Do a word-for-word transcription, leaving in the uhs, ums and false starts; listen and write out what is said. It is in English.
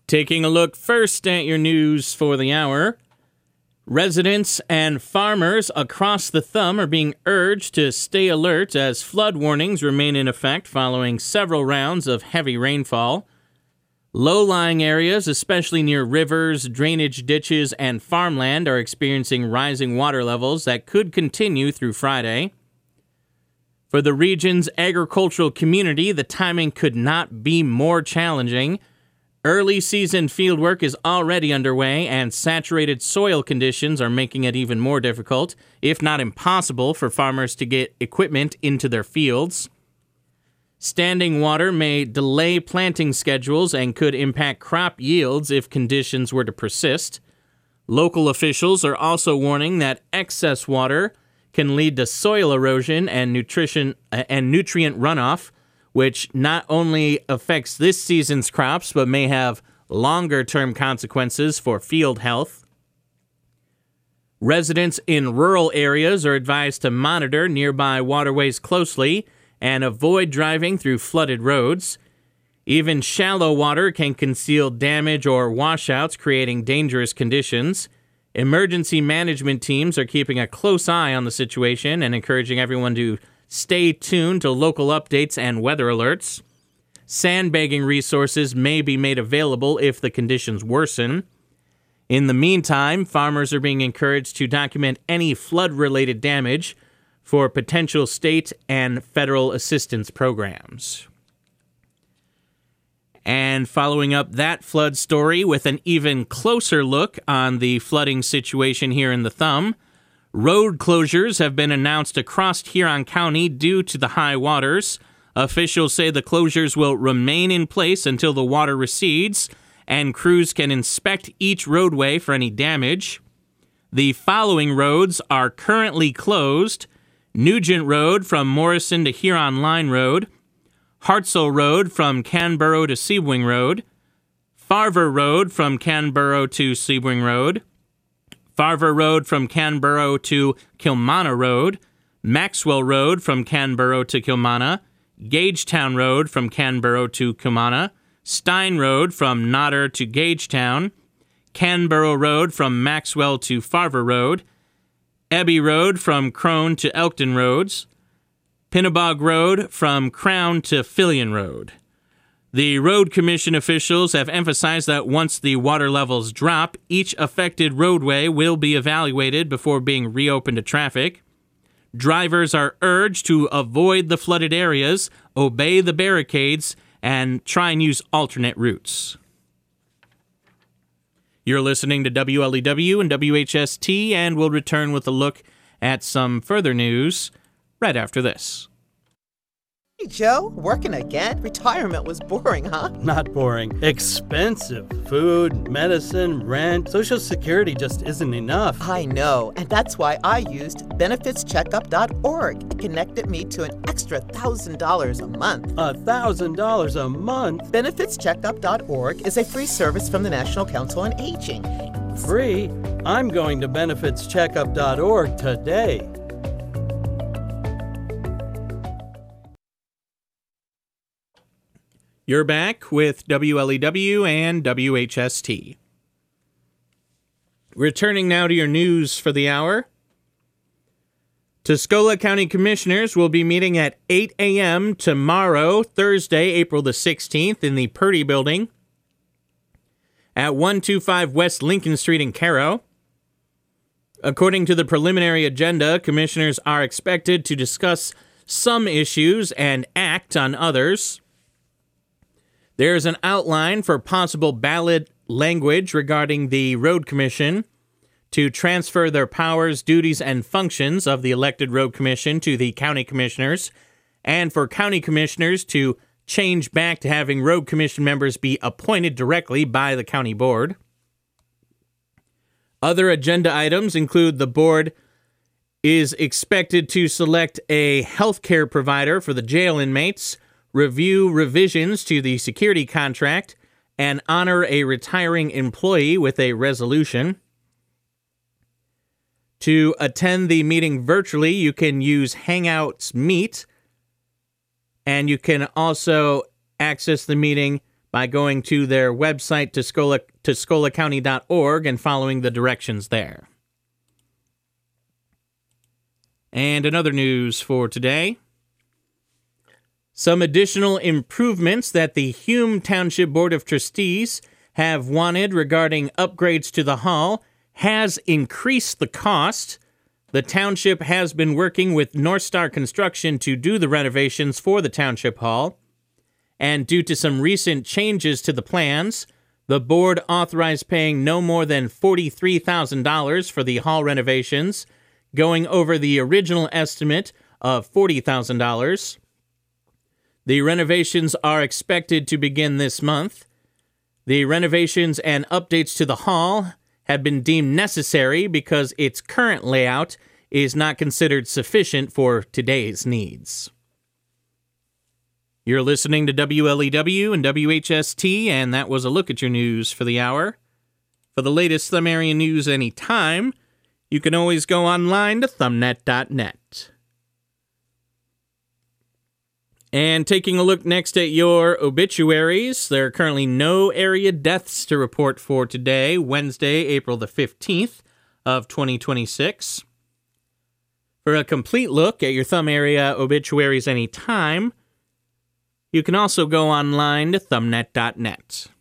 Taking a look first at your news for the hour. Residents and farmers across the Thumb are being urged to stay alert as flood warnings remain in effect following several rounds of heavy rainfall. Low-lying areas, especially near rivers, drainage ditches, and farmland, are experiencing rising water levels that could continue through Friday. For the region's agricultural community, the timing could not be more challenging. Early season fieldwork is already underway, and saturated soil conditions are making it even more difficult, if not impossible, for farmers to get equipment into their fields. Standing water may delay planting schedules and could impact crop yields if conditions were to persist. Local officials are also warning that excess water can lead to soil erosion and nutrition uh, and nutrient runoff, which not only affects this season's crops, but may have longer-term consequences for field health. Residents in rural areas are advised to monitor nearby waterways closely and avoid driving through flooded roads. Even shallow water can conceal damage or washouts, creating dangerous conditions. Emergency management teams are keeping a close eye on the situation and encouraging everyone to stay tuned to local updates and weather alerts. Sandbagging resources may be made available if the conditions worsen. In the meantime, farmers are being encouraged to document any flood-related damage for potential state and federal assistance programs. And following up that flood story with an even closer look on the flooding situation here in the Thumb, road closures have been announced across Huron County due to the high waters. Officials say the closures will remain in place until the water recedes, and crews can inspect each roadway for any damage. The following roads are currently closed: Nugent Road from Morrison to Huron Line Road, Hartzell Road from Canberra to Sebwing Road, Farver Road from Canberra to Sebwing Road, Farver Road from Canberra to Kilmana Road, Maxwell Road from Canberra to Kilmana, Gagetown Road from Canberra to Kilmana, Stein Road from Nodder to Gagetown, Canberra Road from Maxwell to Farver Road, Ebby Road from Crone to Elkton Roads, Pinnebog Road from Crown to Fillion Road. The Road Commission officials have emphasized that once the water levels drop, each affected roadway will be evaluated before being reopened to traffic. Drivers are urged to avoid the flooded areas, obey the barricades, and try and use alternate routes. You're listening to W L E W and W H S T, and we'll return with a look at some further news right after this. Hey, Joe, working again? Retirement was boring, huh? Not boring. Expensive. Food, medicine, rent. Social Security just isn't enough. I know, and that's why I used benefits checkup dot org. It connected me to an extra one thousand dollars a month. A thousand dollars a month? benefits checkup dot org is a free service from the National Council on Aging. Free? I'm going to benefits checkup dot org today. You're back with W L E W and W H S T. Returning now to your news for the hour. Tuscola County Commissioners will be meeting at eight a.m. tomorrow, Thursday, April the sixteenth, in the Purdy Building at one twenty-five West Lincoln Street in Caro. According to the preliminary agenda, commissioners are expected to discuss some issues and act on others. There's an outline for possible ballot language regarding the Road Commission to transfer their powers, duties, and functions of the elected Road Commission to the county commissioners, and for county commissioners to change back to having Road Commission members be appointed directly by the county board. Other agenda items include the board is expected to select a health care provider for the jail inmates, review revisions to the security contract, and honor a retiring employee with a resolution. To attend the meeting virtually, you can use Hangouts Meet, and you can also access the meeting by going to their website, Tuscola, tuscola county dot org, and following the directions there. And another news for today. Some additional improvements that the Hume Township Board of Trustees have wanted regarding upgrades to the hall has increased the cost. The township has been working with North Star Construction to do the renovations for the township hall. And due to some recent changes to the plans, the board authorized paying no more than forty-three thousand dollars for the hall renovations, going over the original estimate of forty thousand dollars. The renovations are expected to begin this month. The renovations and updates to the hall have been deemed necessary because its current layout is not considered sufficient for today's needs. You're listening to W L E W and W H S T, and that was a look at your news for the hour. For the latest Thumb area news anytime, you can always go online to thumbnet dot net. And taking a look next at your obituaries, there are currently no area deaths to report for today, Wednesday, April the fifteenth of twenty twenty-six. For a complete look at your Thumb area obituaries anytime, you can also go online to thumbnet dot net.